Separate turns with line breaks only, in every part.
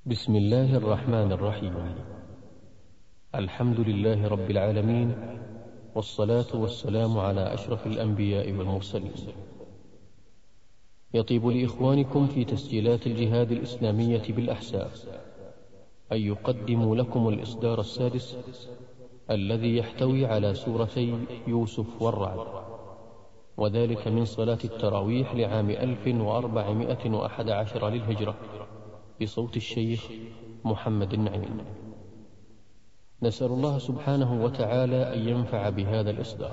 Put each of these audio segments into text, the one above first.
بسم الله الرحمن الرحيم. الحمد لله رب العالمين، والصلاة والسلام على أشرف الأنبياء والمرسلين. يطيب لإخوانكم في تسجيلات الجهاد الإسلامية بالأحساء أن يقدموا لكم الإصدار السادس الذي يحتوي على سورتي يوسف والرعد، وذلك من صلاة التراويح لعام 1411 للهجرة، بصوت الشيخ محمد النعيم. نسأل الله سبحانه وتعالى أن ينفع بهذا الإصدار.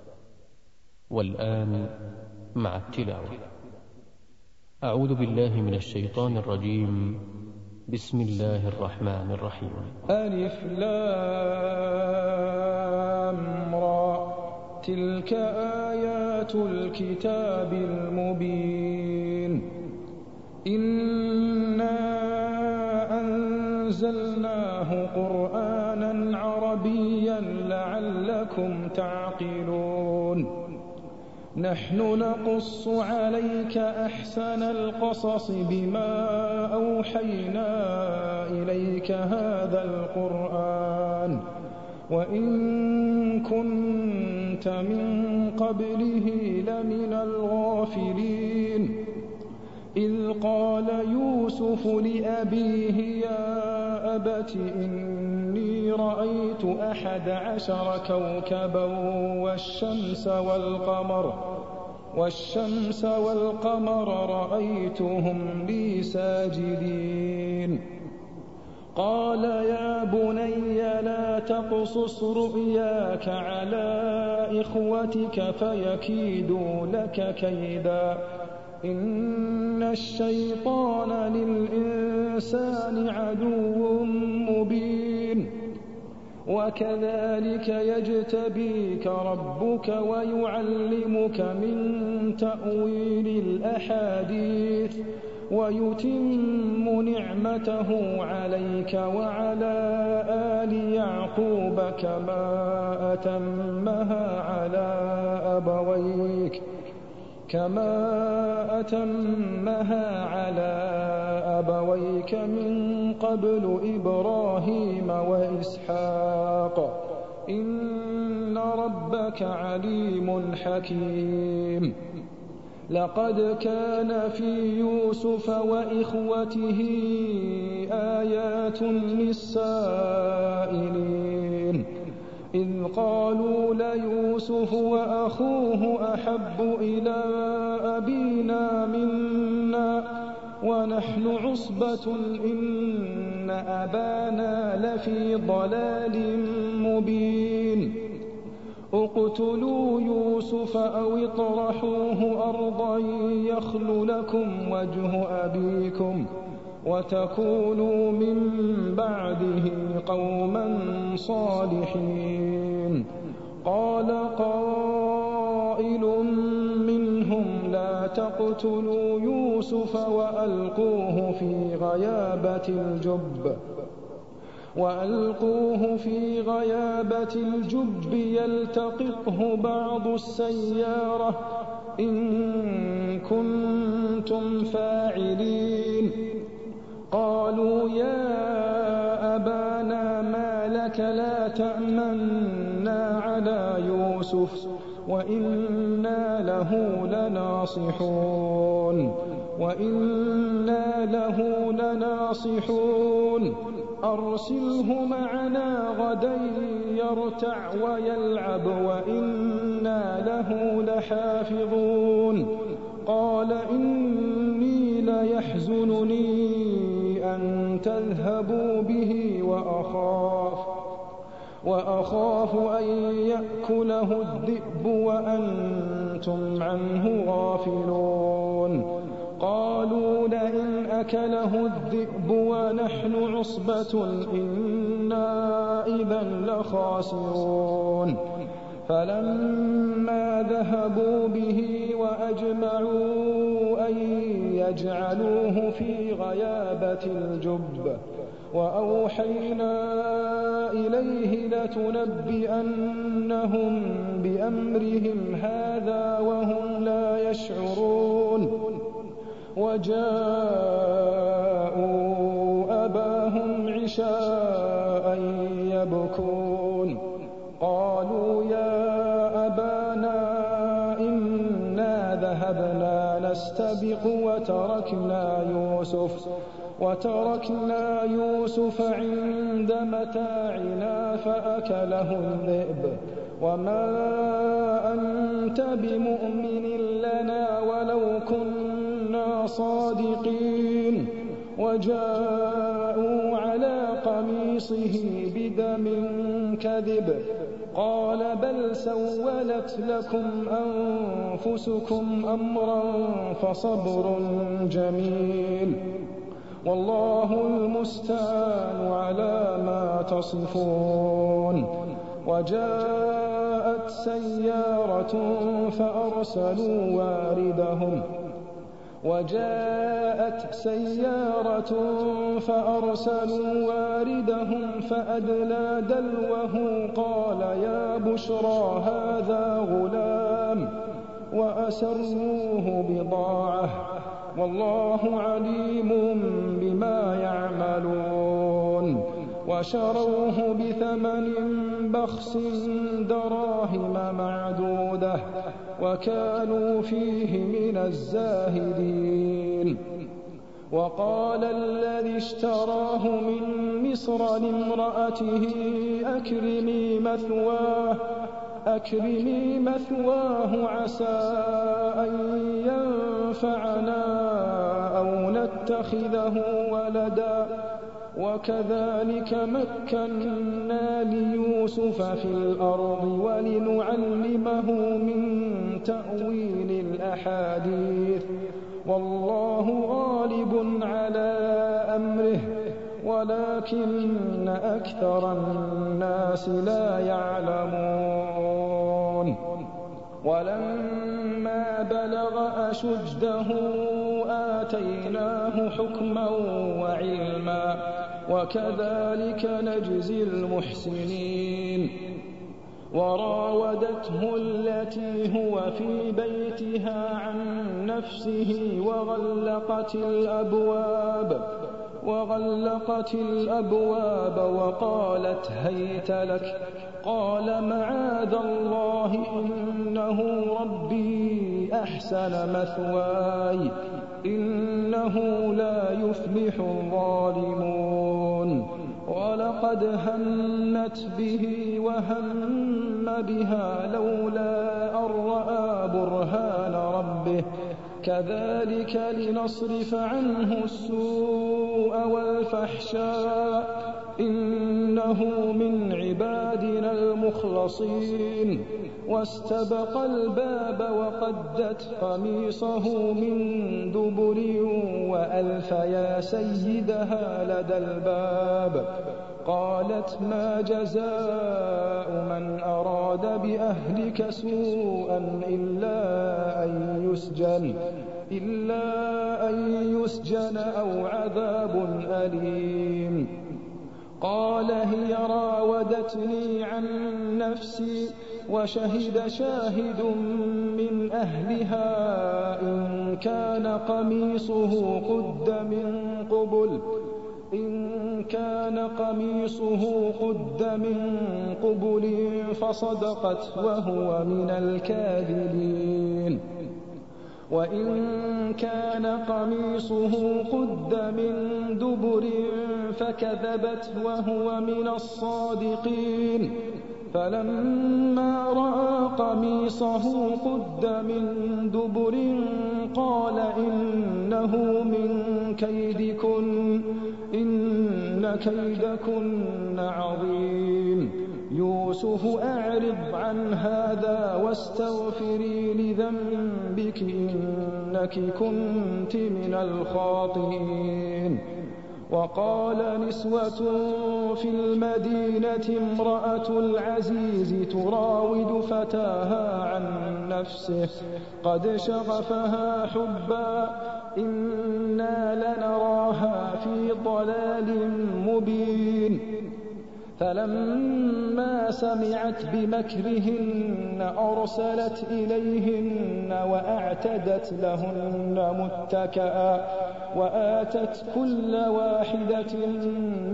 والآن مع التلاوة. أعوذ بالله من الشيطان الرجيم. بسم الله الرحمن الرحيم.
ألف لام را، تلك آيات الكتاب المبين. إنا أنزلناه قرآنا عربيا لعلكم تعقلون. نحن نقص عليك أحسن القصص بما أوحينا إليك هذا القرآن، وإن كنت من قبله لمن الغافلين. إذ قال يوسف لأبيه يا أبت إني رأيت 11 كوكبا والشمس والقمر رأيتهم لي ساجدين. قال يا بني لا تقصص رؤياك على إخوتك فيكيدوا لك كيدا، إن الشيطان للإنسان عدو مبين. وكذلك يجتبيك ربك ويعلمك من تأويل الأحاديث ويتم نعمته عليك وعلى آل يعقوب كما أتمها على أبويك من قبل إبراهيم وإسحاق، إن ربك عليم حكيم. لقد كان في يوسف وإخوته آيات للسائلين، إذ قالوا ليوسف وأخوه أحب إلى أبينا منا ونحن عصبة إن أبانا لفي ضلال مبين. اقتلوا يوسف أو اطرحوه أرضا يخل لكم وجه أبيكم وتكونوا من بعده قوما صالحين. قال قائل منهم لا تقتلوا يوسف وألقوه في غيابة الجب يلتقطه بعض السيارة إن كنتم فاعلين. قالوا يا أبانا ما لك لا تأمنا على يوسف وإنا له لناصحون. أرسله معنا غدا يرتع ويلعب وإنا له لحافظون. قال إني ليحزنني أن تذهبوا به وأخاف أن يأكله الذئب وأنتم عنه غافلون. قالوا لئن أكله الذئب ونحن عصبة إنا إذا لخاسرون. فلما ذهبوا به وأجمعوا أن يجعلوه في غيابة الجب وأوحينا إليه لتنبئنهم بأمرهم هذا وهم لا يشعرون. وجاءوا أباهم نستبق وتركنا يوسف عند متاعنا فأكله الذئب وما أنت بمؤمن لنا ولو كنا صادقين وجاءوا على قميصه بدم كذب قال بل سولت لكم أنفسكم أمرا فصبر جميل والله المستعان على ما تصفون. وجاءت سيارة فأرسلوا واردهم فأدلى دلوه قال يا بشرى هذا غلام وأسروه بضاعة والله عليم بما يعملون. وشروه بثمن بخس دراهم معدودة وكانوا فيه من الزاهدين. وقال الذي اشتراه من مصر لامرأته أكرمي مثواه عسى أن ينفعنا أو نتخذه ولدا وكذلك مكنا ليوسف في الأرض ولنعلمه من تأويل الأحاديث والله غالب على أمره ولكن أكثر الناس لا يعلمون. ولما بلغ أشده آتيناه حكما وعلما وكذلك نجزي المحسنين. وراودته التي هو في بيتها عن نفسه وغلقت الأبواب وقالت هيت لك قال معاذ الله إنه ربي أحسن مثواي إنه لا يفلح الظالمون. ولقد همت به وهم بها لولا أن رأى برهان ربه كذلك لنصرف عنه السوء والفحشاء إنه من عبادنا المخلصين. واستبق الباب وقدت قميصه من دبر وألف يا سيدها لدى الباب قالت ما جزاء من أراد بأهلك سوءا إلا أن يسجن أو عذاب أليم. قال هي راودتني عن نفسي وشهد شاهد من أهلها إن كان قميصه قد من قبل فصدقت وهو من الكاذبين وإن كان قميصه قد من دبر فكذبت وهو من الصادقين. فلما رأى قميصه قد من دبر قال إنه من كيدكن إن كيدكن عظيم. يوسف أعرض عن هذا واستغفري لذنبك إنك كنت من الخاطئين. وقال نسوة في المدينة امرأة العزيز تراود فتاها عن نفسه قد شغفها حبا إنا لنراها في ضلال مبين. فلما سمعت بمكرهن أرسلت إليهن وأعتدت لهن متكئا وآتت كل واحدة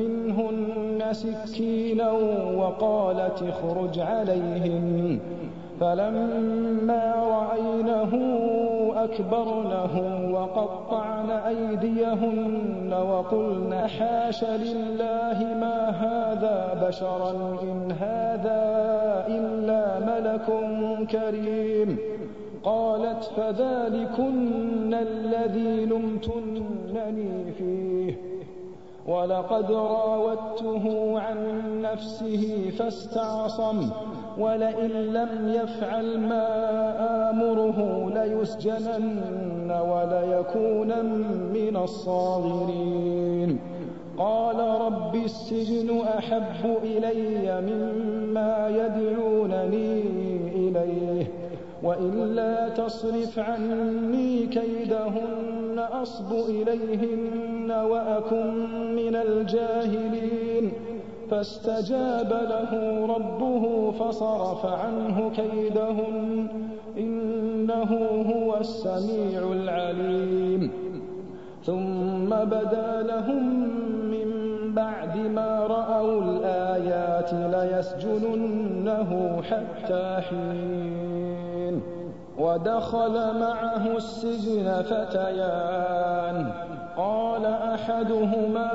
منهن سكينا وقالت اخرج عليهن فلما رأينه أكبرنه وقطعن أيديهن وقلن حاش لله ما هذا بشرا إن هذا إلا ملك كريم. قالت فذلكن الذي لمتنني فيه ولقد راودته عن نفسه فاستعصم ولئن لم يفعل ما آمره ليسجنن وليكونا من الصاغرين. قال رب السجن أحب إلي مما يدعونني إليه وإلا تصرف عني كيدهن أصب إليهن وأكن من الجاهلين. فاستجاب له ربه فصرف عنه كيدهن إنه هو السميع العليم. ثم بدا لهم من بعد ما رأوا الآيات ليسجننه حتى حين. ودخل معه السجن فتيان قال أحدهما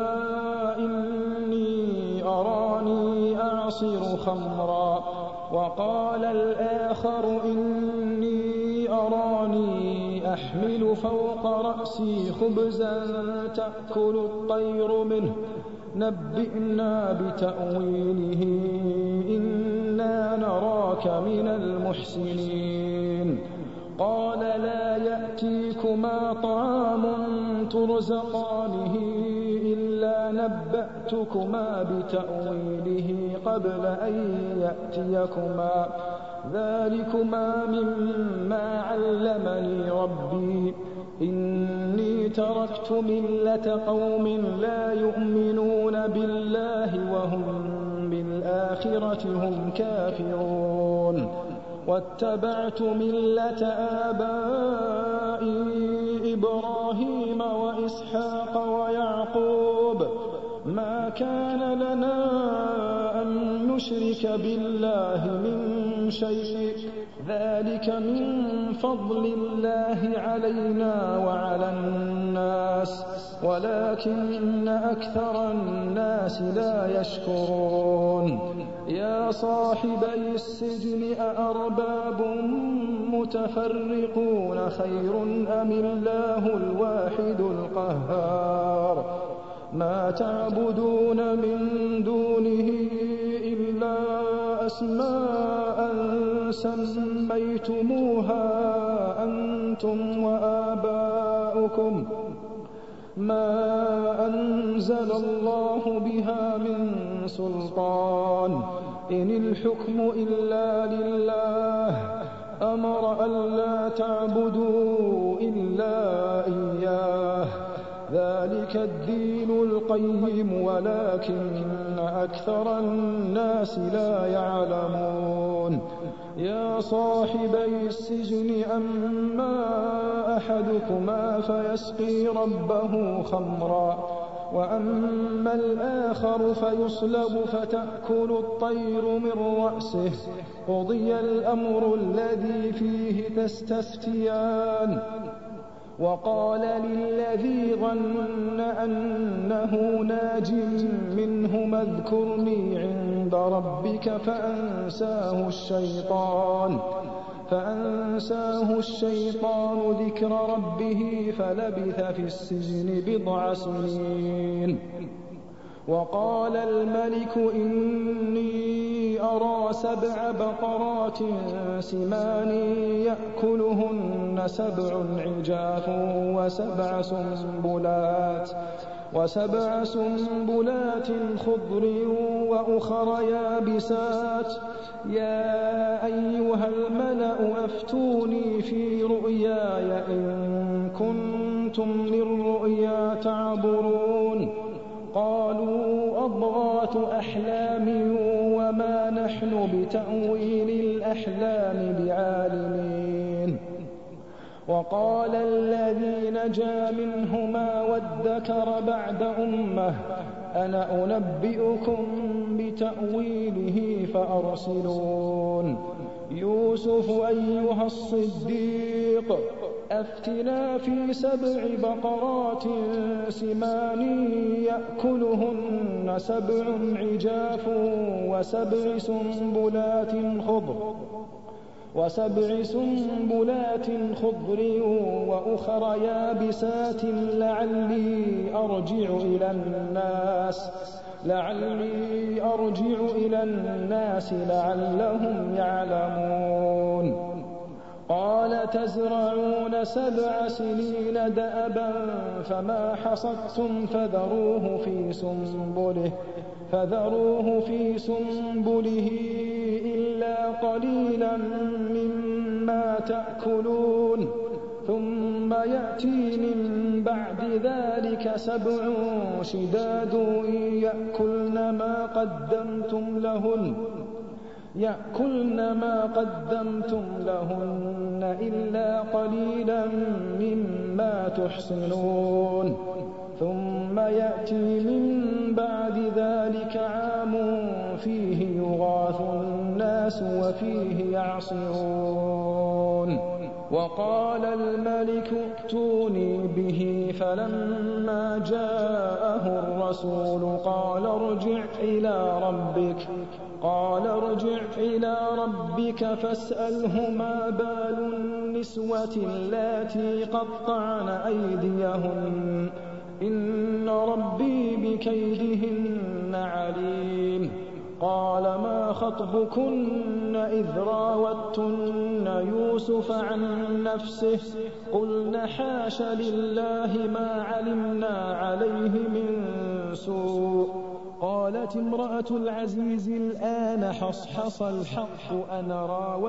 إني أراني أعصر خمرا وقال الآخر إني أراني أحمل فوق رأسي خبزا تأكل الطير منه نبئنا بتأويله إنا نراك من المحسنين. قال لا يأتيكما طعام ترزقانه إلا نبأتكما بتأويله قبل أن يأتيكما ذلكما مما علمني ربي إني تركت ملة قوم لا يؤمنون بالله وهم بالآخرة هم كافرون واتبعت ملة آبائي إبراهيم وإسحاق ويعقوب ما كان لنا أن نشرك بالله من شيء ذلك من فضل الله علينا وعلى الناس ولكن أكثر الناس لا يشكرون. يا صاحبي السجن أأرباب متفرقون خير أم الله الواحد القهار ما تعبدون من دونه إلا أسماء سميتموها أنتم وآباؤكم ما أنزل الله بها من سلطان إن الحكم إلا لله أمر ألا تعبدوا إلا إياه ذلك الدين القيم ولكن أكثر الناس لا يعلمون. يا صاحبي السجن أما أحدكما فيسقي ربه خمرا وأما الآخر فيصلب فتأكل الطير من رأسه قضي الأمر الذي فيه تستفتيان. وقال للذي ظن أنه ناج منهما اذكرني عند ربك فأنساه الشيطان ذكر ربه فلبث في السجن بضع سنين. وقال الملك إني أرى 7 بقرات سمان يأكلهن 7 عجاف وسبع سنبلات خضر وأخر يابسات يا أيها الملأ أفتوني في رؤياي إن كنتم للرؤيا تعبرون. قالوا أضغاث أحلام وما نحن بتأويل الأحلام بعالمين. وقال الذي نجا منهما وادكر بعد أمة أنا أنبئكم بتأويله فأرسلون. يوسف أيها الصديق أفتنا في 7 بقرات سمان يأكلهن 7 عجاف و7 سنبلات خضر وأخر يابسات لعلي أرجع إلى الناس لعلهم يعلمون قال تزرعون 7 سنين دأبا فما حصدتم فذروه في سنبله إلا قليلا مما تأكلون ثم يأتي من بعد ذلك 7 شداد يأكلن ما قدمتم لهن إلا قليلا مما تحصنون ثم يأتي من بعد ذلك عام فيه يغاث الناس وفيه يعصرون وقال الملك ائتوني به فلما جاءه الرسول قال ارجع إلى ربك فاسأله ما بال النسوة اللاتي قطعن أيديهن إن ربي بكيدهن عليم قال ما خطبكن إذ راوتن يوسف عن نفسه قلن حاش لله ما علمنا عليه من سوء قالت امرأة العزيز الآن حصحص الحق أنا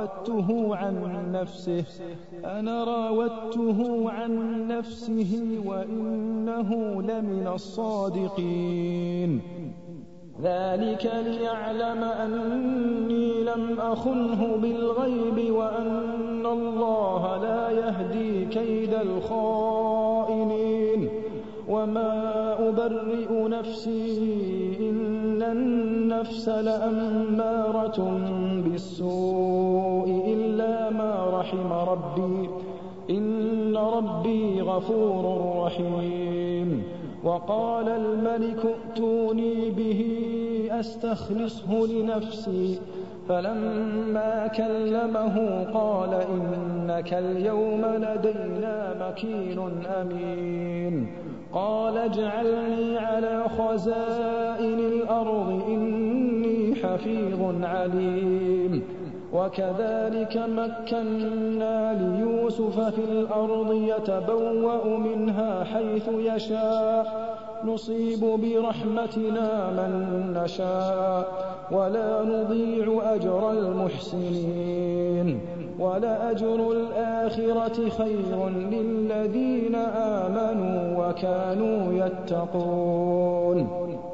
راودته عن نفسه وإنه لمن الصادقين ذلك ليعلم أني لم أخنه بالغيب وأن الله لا يهدي كيد الخائنين وما أبرئ نفسي إن النفس لأمارة بالسوء إلا ما رحم ربي إن ربي غفور رحيم وقال الملك ائتوني به أستخلصه لنفسي فلما كلمه قال إنك اليوم لدينا مكين أمين قال اجعلني على خزائن الأرض إني حفيظ عليم وكذلك مكنا ليوسف في الأرض يتبوأ منها حيث يشاء نصيب برحمتنا من نشاء ولا نضيع أجر المحسنين ولأجر الآخرة خير للذين آمنوا وكانوا يتقون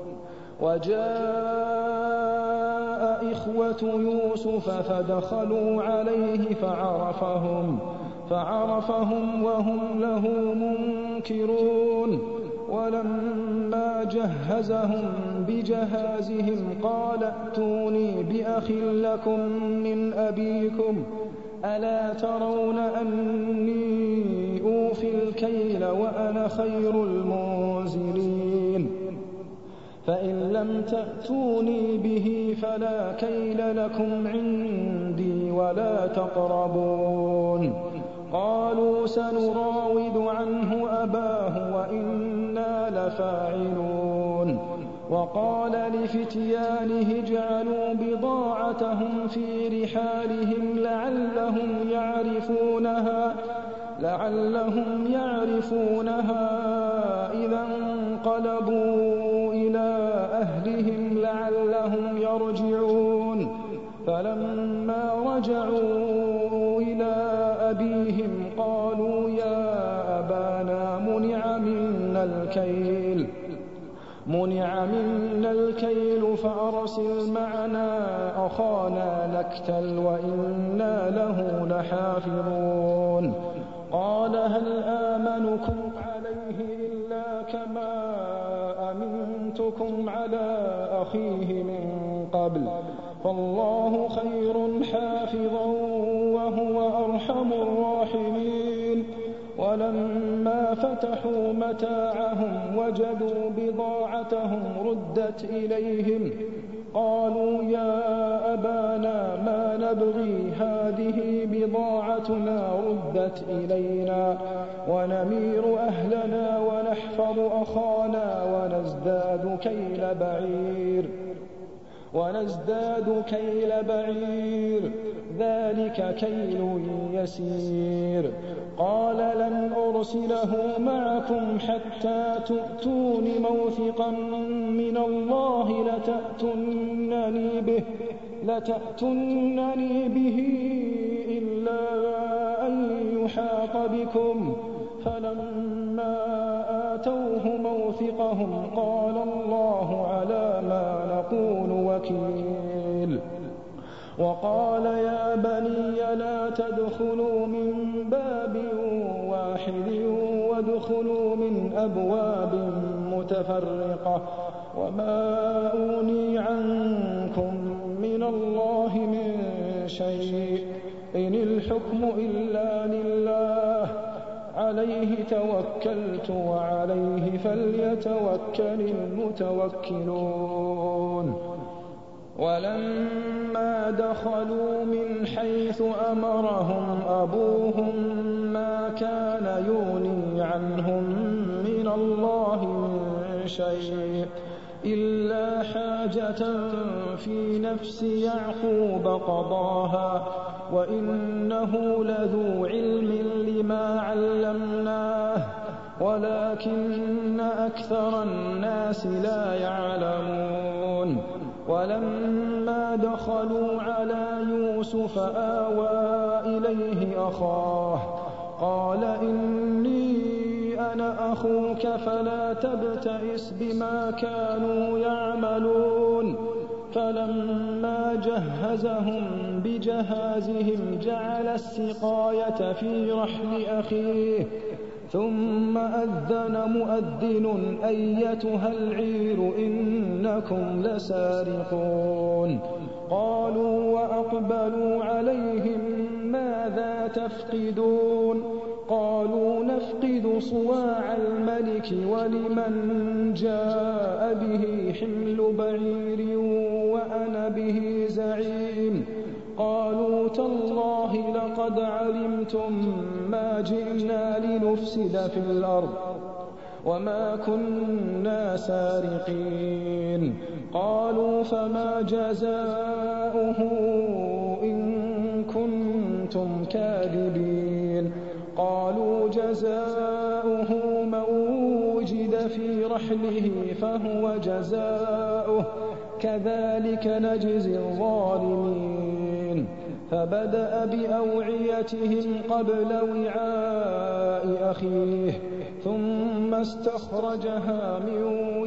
وجاء إخوة يوسف فدخلوا عليه فعرفهم وهم له منكرون ولما جهزهم بجهازهم قال ائتوني بأخ لكم من أبيكم ألا ترون أني أوفي الكيل وأنا خير المنزلين فإن لم تأتوني به فلا كيل لكم عندي ولا تقربون قالوا سنراود عنه أباه وإنا لفاعلون وقال لفتيانه اجعلوا بضاعتهم في رحالهم لعلهم يعرفونها إذا انقلبوا إلى أهلهم لعلهم يرجعون فلما رجعوا إلى أبيهم قالوا يا أبانا منع منا الكيل فأرسل معنا أخانا نكتل وإنا له لحافظون قال هل آمنكم عليه إلا كما أمنتكم على أخيه من قبل فالله خير حافظا فلما فتحوا متاعهم وجدوا بضاعتهم ردت إليهم قالوا يا أبانا ما نبغي هذه بضاعتنا ردت إلينا ونمير أهلنا ونحفظ أخانا ونزداد كيل بعير ذلك كيل يسير. قال لن أرسله معكم حتى تؤتون موثقا من الله لتأتونني به إلا أن يحاط بكم. فلما آتوه موثقهم قال الله على ما نقول وكيل. وقال يا بني لا تدخلوا من باب واحد وادخلوا من أبواب متفرقة وما أغني عنكم من الله من شيء إن الحكم إلا لله عليه توكلت وعليه فليتوكل المتوكلون. ولما دخلوا من حيث أمرهم أبوهم ما كان يغني عنهم من الله من شيء إلا حاجة في نفس يعقوب قضاها وإنه لذو علم لما علمناه ولكن أكثر الناس لا يعلمون. ولما دخلوا على يوسف آوى إليه أخاه قال إني أنا أخوك فلا تبتئس بما كانوا يعملون. فلما جهزهم بجهازهم جعل السقاية في رحل أخيه ثم أذن مؤذن أيتها العير إنكم لسارقون. قالوا وأقبلوا عليهم ماذا تفقدون قالوا نفقد صواع الملك ولمن جاء به حمل بعير وأنا به زعيم. قالوا تالله لقد علمتم ما جئنا لنفسد في الأرض وما كنا سارقين. قالوا فما جزاؤه إن كنتم كاذبين. قالوا جزاؤه من وجد في رحله فهو جزاؤه كذلك نجزي الظالمين. فبدأ بأوعيتهم قبل وعاء أخيه ثم استخرجها من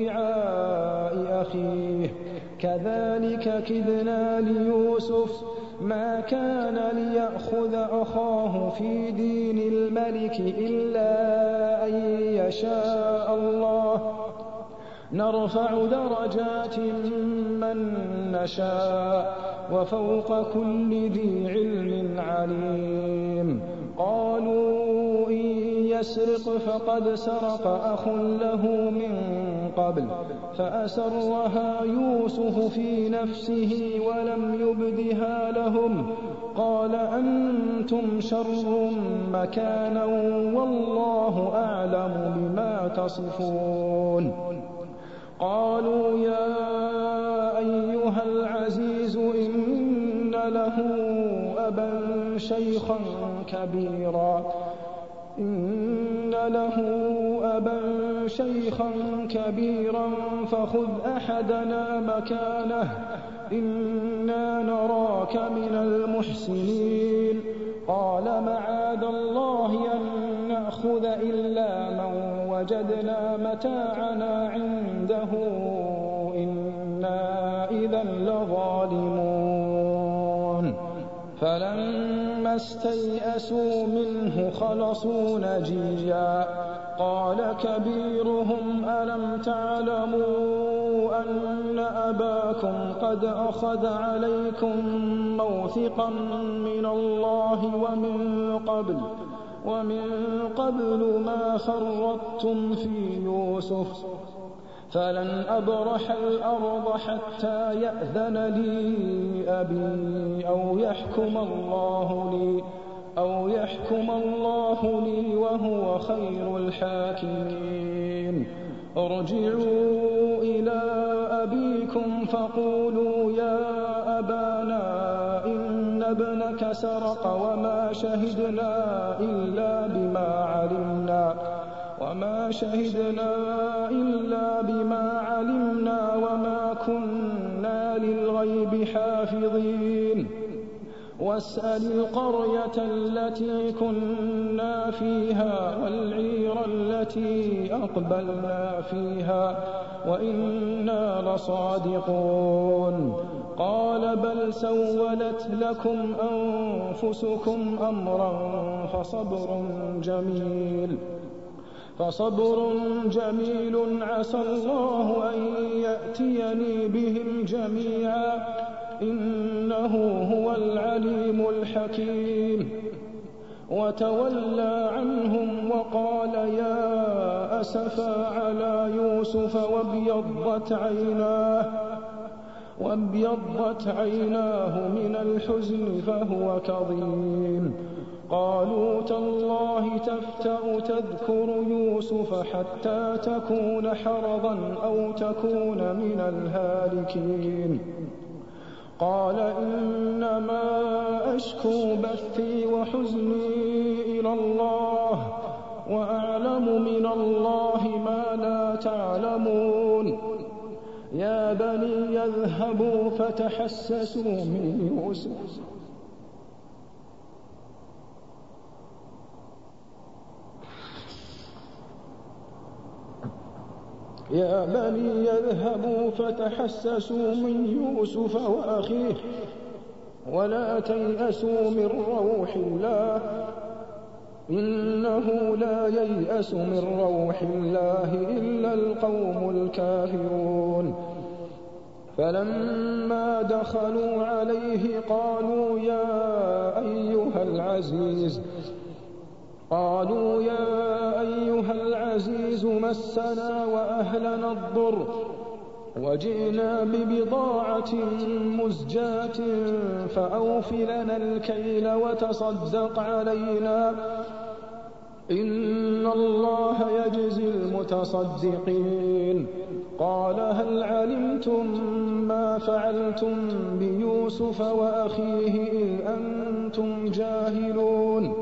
وعاء أخيه كذلك كدنا ليوسف ما كان ليأخذ أخاه في دين الملك إلا أن يشاء الله نرفع درجات من نشاء وفوق كل ذي علم عليم. قالوا إن يسرق فقد سرق أخ له من قبل فأسرها يوسف في نفسه ولم يبدها لهم. قال أنتم شر مكانا والله أعلم بما تصفون. قالوا يا أيها العزيز إن له أبا شيخا كبيرا فخذ أحدنا مكانه إنا نراك من المحسنين. قال معاذ الله أن نأخذ إلا من وجدنا متاعنا عنده إنا إذا لظالمون. فلما استيئسوا منه خلصوا نجيا. قال كبيرهم ألم تعلموا أن أباكم قد أخذ عليكم موثقا من الله ومن قبل ما فرطتم في يوسف فلن أبرح الأرض حتى يأذن لي أبي أو يحكم الله لي وهو خير الحاكمين. ارجعوا إلى أبيكم فقولوا يا أبانا إن ابنك سرق وما شهدنا إلا بما علمنا وما كنا للغيب حافظين. واسأل القرية التي كنا فيها والعير التي أقبلنا فيها وإنا لصادقون. قال بل سولت لكم أنفسكم أمرا فصبر جميل عسى الله أن يأتيني بهم جميعا إنه هو العليم الحكيم. وتولى عنهم وقال يا أسفا على يوسف وابيضت عيناه من الحزن فهو كظيم. قالوا تالله تفتأ تذكر يوسف حتى تكون حرضا أو تكون من الهالكين. قال إنما أشكو بثي وحزني إلى الله وأعلم من الله ما لا تعلمون. يا بني يذهبوا فتحسسوا من يوسف وأخيه ولا تيأسوا من روح الله إنه لا ييأس من روح الله إلا القوم الكافرون. فلما دخلوا عليه قالوا يا أيها العزيز مسنا وأهلنا الضر وجئنا ببضاعة مزجاة فأوف لنا الكيل وتصدق علينا إن الله يجزي المتصدقين. قال هل علمتم ما فعلتم بيوسف وأخيه إذ أنتم جاهلون؟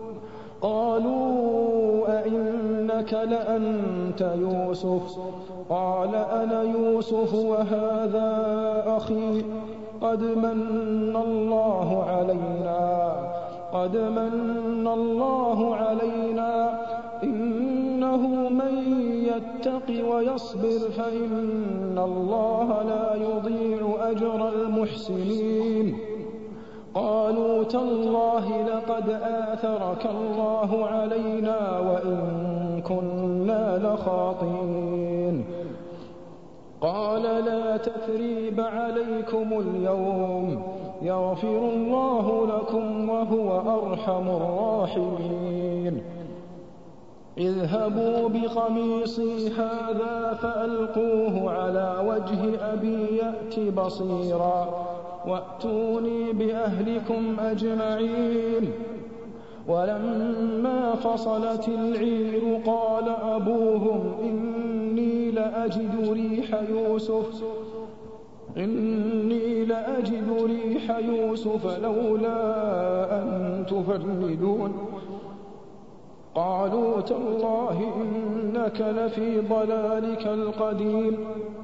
قالوا أئنك لأنت يوسف؟ قال أنا يوسف وهذا أخي قد من الله علينا إنه من يتق ويصبر فإن الله لا يضيع أجر المحسنين. قالوا تالله لقد آثرك الله علينا وإن كنا لخاطئين. قال لا تثريب عليكم اليوم يغفر الله لكم وهو أرحم الراحمين. اذهبوا بقميصي هذا فألقوه على وجه أبي يأت بصيرا وأتوني بأهلكم أجمعين. ولما فصلت العير قال أبوهم إني لأجد ريح يوسف لولا أن تفندون. قالوا تالله إنك لفي ضلالك القديم.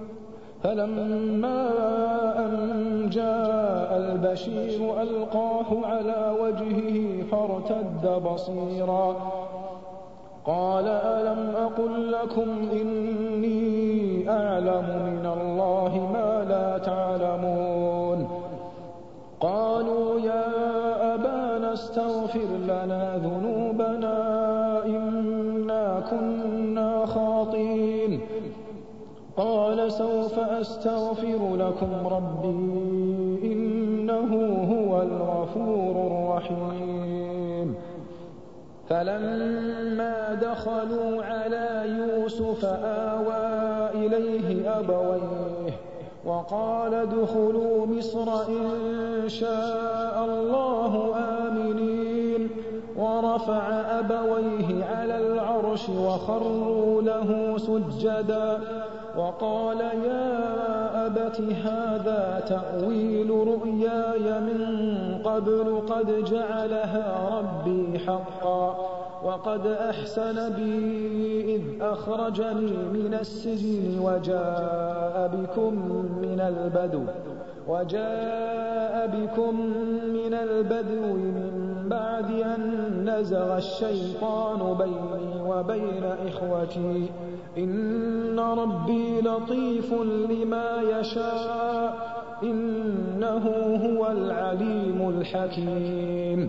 فلما أن جاء البشير ألقاه على وجهه فارتد بصيرا قال ألم أقل لكم إني أعلم من الله ما لا تعلمون. قالوا يا أبانا استغفر لنا ذنوبنا إنا كنا خاطئين. قال سوف أستغفر لكم ربي إنه هو الغفور الرحيم. فلما دخلوا على يوسف آوى إليه أبويه وقال ادخلوا مصر إن شاء الله آمنين ورفع أبويه على العرش وخروا له سجدا وقال يا أبت هذا تأويل رؤياي من قبل قد جعلها ربي حقا وقد أحسن بي إذ أخرجني من السجن وجاء بكم من البدو من بعد أن نزغ الشيطان بيني وبين إخوتي إن ربي لطيف لما يشاء إنه هو العليم الحكيم.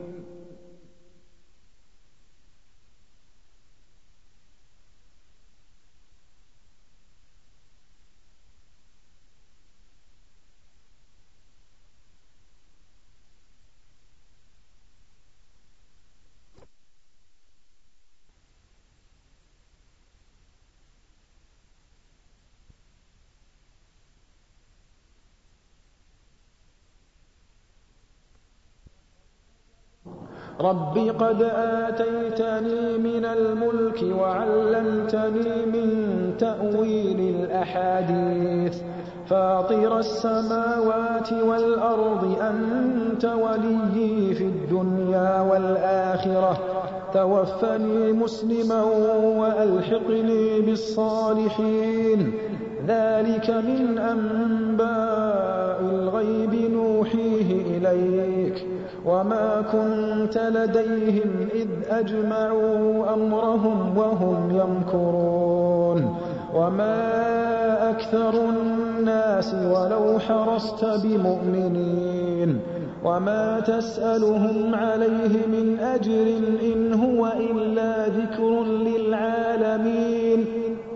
رب قد آتيتني من الملك وعلمتني من تأويل الأحاديث فاطر السماوات والأرض أنت وليي في الدنيا والآخرة توفني مسلما وألحقني بالصالحين ذلك من أنباء الغيب نوحيه إليك وما كنت لديهم إذ أجمعوا أمرهم وهم يمكرون وما أكثر الناس ولو حرصت بمؤمنين وما تسألهم عليه من أجر إن هو إلا ذكر للعالمين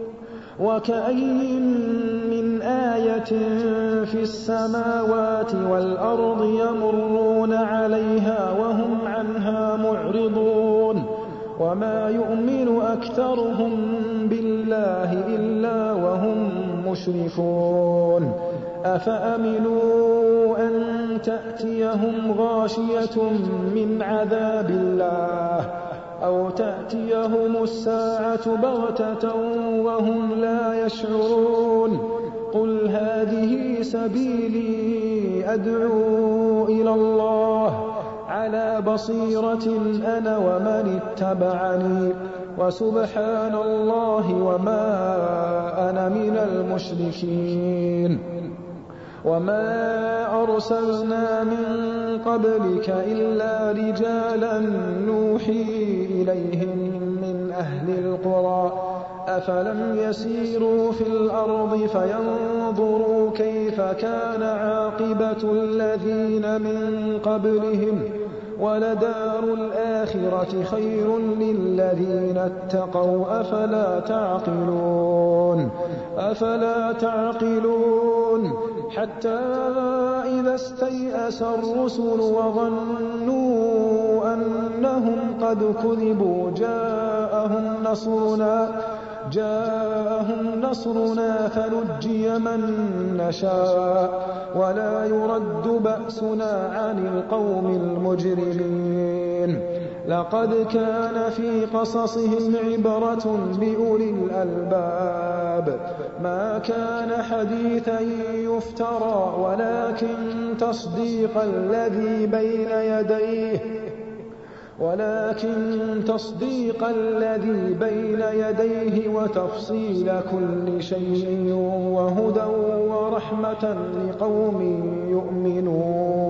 وكأين من آية في السماوات والأرض يمرون عليها وهم عنها معرضون وما يؤمن أكثرهم بالله إلا وهم مشركون أفأمنوا أن تأتيهم غاشية من عذاب الله أو تأتيهم الساعة بغتة وهم لا يشعرون قل هذه سبيلي أدعو إلى الله على بصيرة أنا ومن اتبعني وسبحان الله وما أنا من المشركين وما أرسلنا من قبلك إلا رجالا نوحي إليهم من أهل القرى أفلم يسيروا في الأرض فينظروا كيف كان عاقبة الذين من قبلهم ولدار الآخرة خير للذين اتقوا أفلا تعقلون حتى إذا استيأس الرسل وظنوا أنهم قد كذبوا جاءهم نصرنا فنجي من نشاء ولا يرد بأسنا عن القوم المجرمين لقد كان في قصصهم عبرة لأولي الألباب ما كان حديثا يفترى ولكن تصديق الذي بين يديه وتفصيل كل شيء وهدى ورحمة لقوم يؤمنون